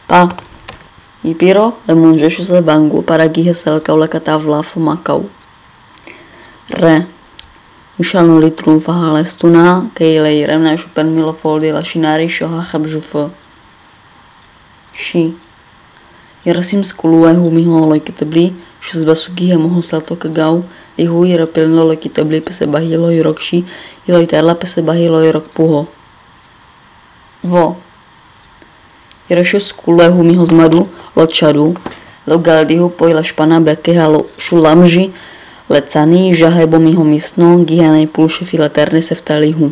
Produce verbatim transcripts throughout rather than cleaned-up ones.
Pa, i piro le mungeș să bangu para ghihe selcau la catavla fumacau. Re, Mišalnu litru fahale stuna, kejlej remna šupen milofoldi la šinari šoha chabžufa. Ši. Jarasim skulu ehu miho lojkitabli, šus basugihe moho salto kagau, ihu jara pilno lojkitabli pese bahilo jirokši, iloj terla pese bahilo jirok puho. Vo. Jarašo skulu ehu miho zmadu, ločadu, lo galdihu poj la špana bekeha lo šulamži, lecani žahebo miho misno, gihanej pulše filaterne se vtalihu.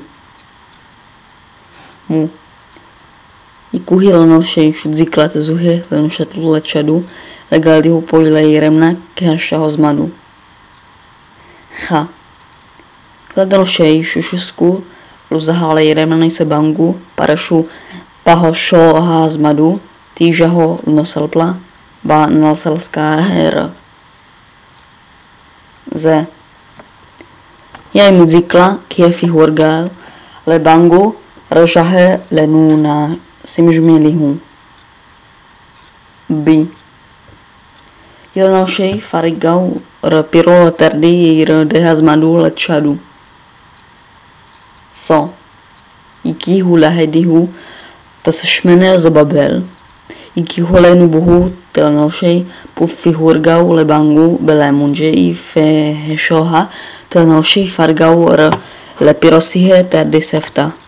Mu. Ikuhi lenošej šudzikla tezuhe lenošatlu lečadu, legaldihu poj lejremna kehašaho zmadu. Cha. Gledanošej šušusku luzahalej remnej se bangu, parašu pahošo ha zmadu, týžaho lnosalpla, ba nalselská hera. Ze. Jaj mi dzikla, kie fihurgal, le bangu, ražahe lenu na simžmilihu. Bi. Ilnošej farigau r piro terdi ir deha zmadu lečadu. So. Ikihu lahedihu, tas šmene zobabel. Ikihu lenu buhu telnošej pu fihurgau le bangu bele munje i fe hešoha telnošej fargau r le pirosihe terdi sefta.